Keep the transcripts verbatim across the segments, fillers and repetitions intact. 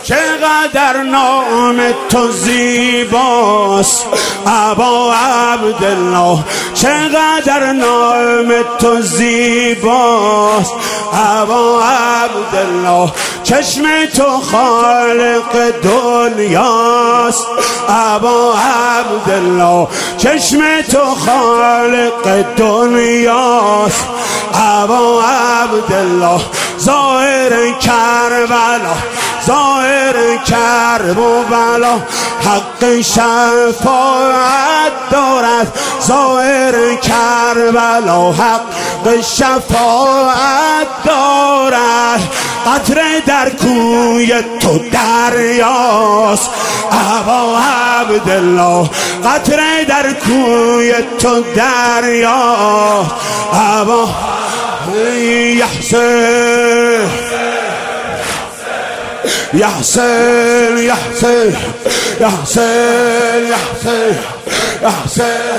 چقدر نام تو زیباست ابا عبدالله، چقدر نام تو زیباست ابا عبدالله. چشم تو خالق دنیاست ابا عبدالله، چشم تو خالق دنیاست ابا عبدالله. ظاهر کربلا، ظاهر کربلا، حق شفاعت دارد. ظاهر کربلا، حق شفاعت دارد. قطره در کوی تو دریاست ابا عبدالله، قطره در کوی تو دریاست ابا. یحسن یحسن یحسن یحسن یحسن یحسن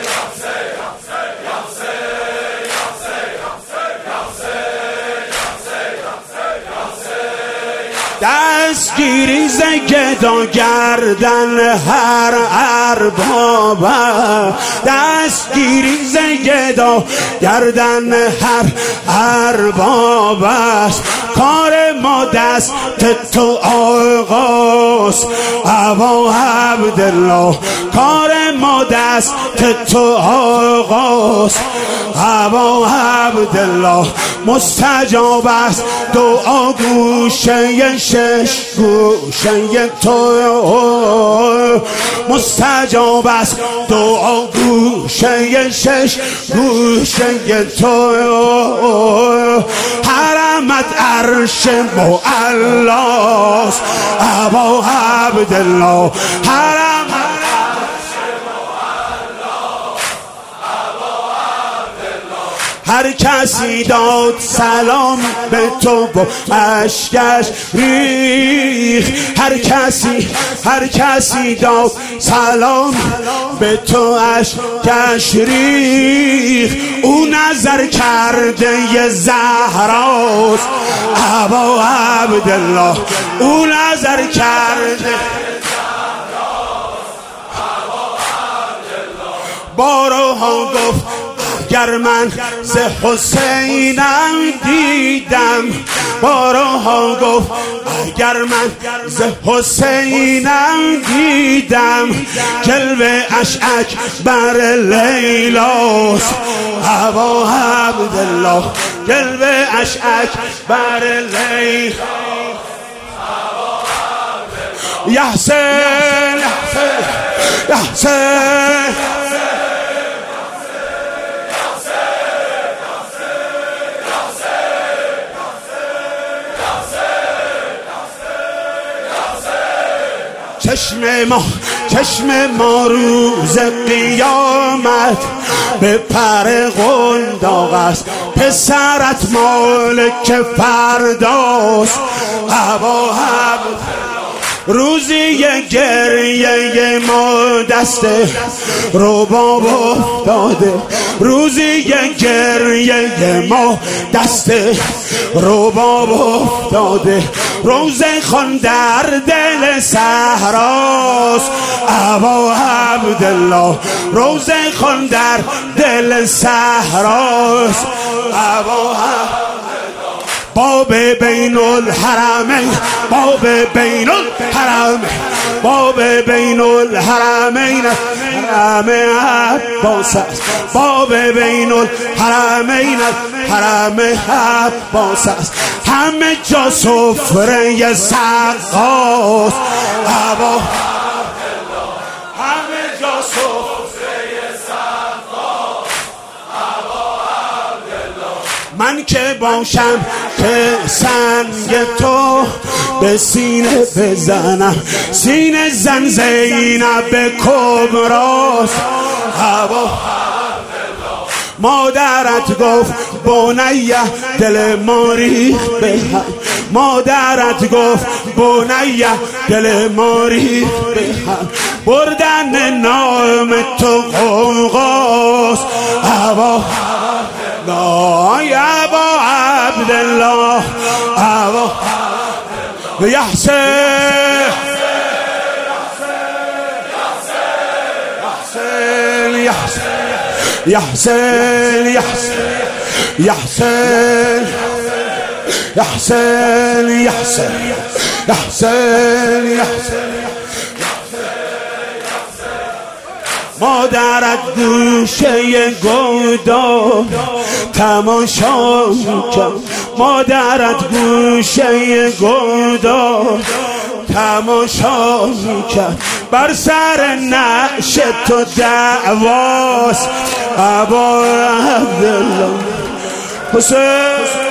دستگیری ز گدا گردن هر ارباب، دستگیری ز گدا گردن هر ارباب است. کار ما دست تو آغاز ابا عبدالله، کار ما دست تو آغاز ابا عبدالله. مستجاب است دعا گوشه شش گوشه تو، مستجاب است دعا گوشه شش گوشه تو. حرمت عرش معلاست ابا عبدالله، حرمت هر کسی داد سلام به تو و اشکش ریخ. هر کسی هر کسی داد سلام به تو اشکش ریخ. او نظر کرده ی زهراست ابا عبدالله، او نظر کرده بارها گفت گر من ز حسینم دیدم، بارها گفت اگر من ز حسینم دیدم. جلوه اش اکبر لیلاست ابا عبدالله، جلوه اش اکبر لیلاست. یحسن یحسن یحسن چشم ما چشم ما روز قیامت به پر قنداق است. پسرت مالک فرداست ابا عبدالله. روزی گریه ما دست رباب افتاده، روزی گریه ما دست رباب افتاده. روزه خون در دل صحراست ابا عبدالله، روزه خون در دل صحراست ابا عبدالله. باب بین الحرمین، باب بین الحرمین، باب بین الحرمین حرم عباس است. باب بین الحرمین حرم عباس است. همه جا سفره سقاست ابا، همه جا سفره سقاست ابا عبدالله. من که باشم که سنگ تو به سینه بزنم، سینه زن زینب کبراست ابا. مادرت گفت بنیه دل ما ریخت به هم، مادرت گفت بنیه دل ما ریخت به هم. بردن نام تو غوغاست ابا، لا یا ابا عبدالله ابا. یا حسین یا حسین یا حسین یا حسین یا حسین یا حسین یا حسین یا حسین مادرت گوشه گودو تماشا کرد مادرت گوشه گودو تماشا کرد بر سر نعش تو دعواست ابا عبدالله حسین